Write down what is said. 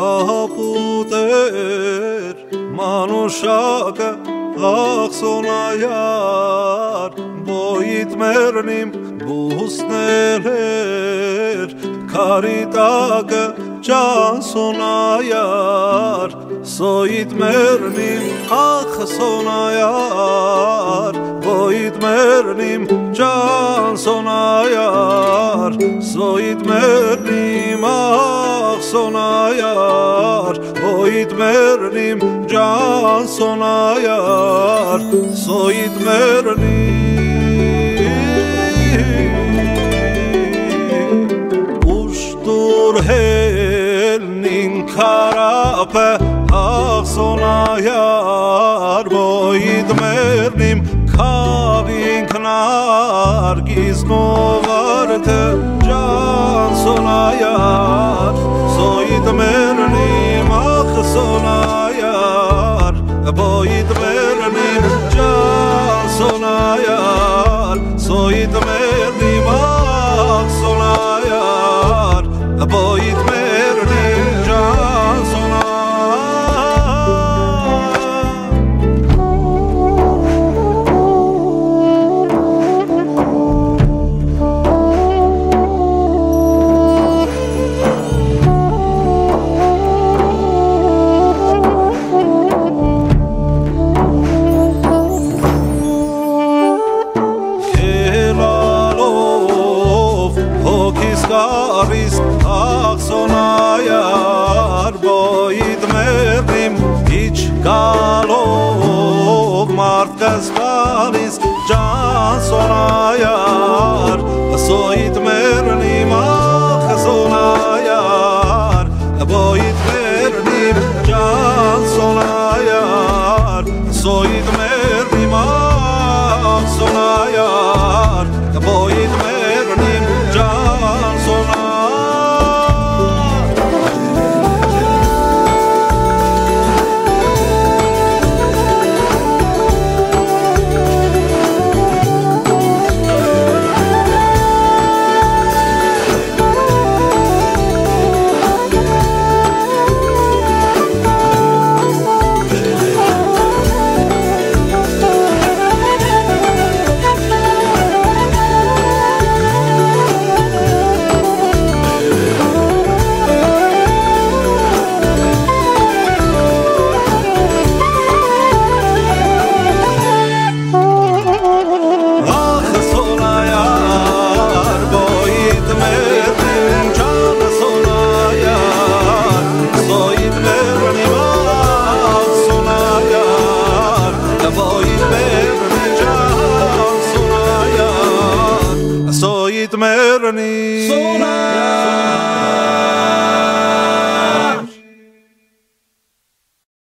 ապուտեր մանուշակը ախսոնայար բոյիտ մերնիմ բուսներ քարիտակը ճանսոնայար սոյիտ մերնիմ ախսոնայար բոյիտ մերնիմ ճանսոնայար սոյիտ մերնիմ ախսոնայար բոյիտ մերնիմ ճանսոնայար սոյիտ մերնիմ ուշտուր հելնին քարապը ախսոնայար բոյիտ մերնիմ քավինքնար գիզնովարդը ճանսոնայար սոյիտ մերնիմ ախսոնայար բոյիտ մերնիմ ճանսոնայար սոյիտ մերնիմ ախսոնայար բոյիտ մերնիմ ճանսոնայար Գարիս ախսոնայար բոյիտ մերնիմ իչ գալով մարդկս գալիս ճանսոնայար սոյիտ մերնիմ ախսոնայար բոյիտ մերնիմ ճանսոնայար սոյիտ մերնիմ ախսոնայար բոյիտ մերնիմ Mernī